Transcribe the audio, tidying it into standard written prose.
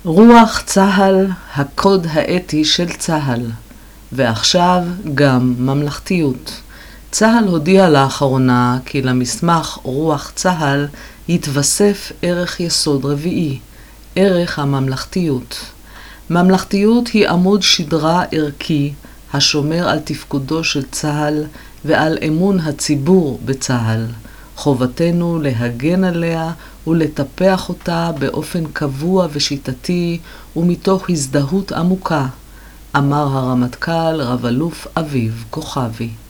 רוח צה"ל, הקוד האתי של צה"ל, ועכשיו גם ממלכתיות. צה"ל הודיע לאחרונה כי למסמך רוח צה"ל יתווסף ערך יסוד רביעי, ערך הממלכתיות. ממלכתיות היא עמוד שדרה ערכי השומר על תפקודו של צה"ל ועל אמון הציבור בצה"ל. חובתנו להגן עליה ולטפח אותה באופן קבוע ושיטתי ומתוך הזדהות עמוקה, אמר הרמטכ"ל רב אלוף אביב כוכבי.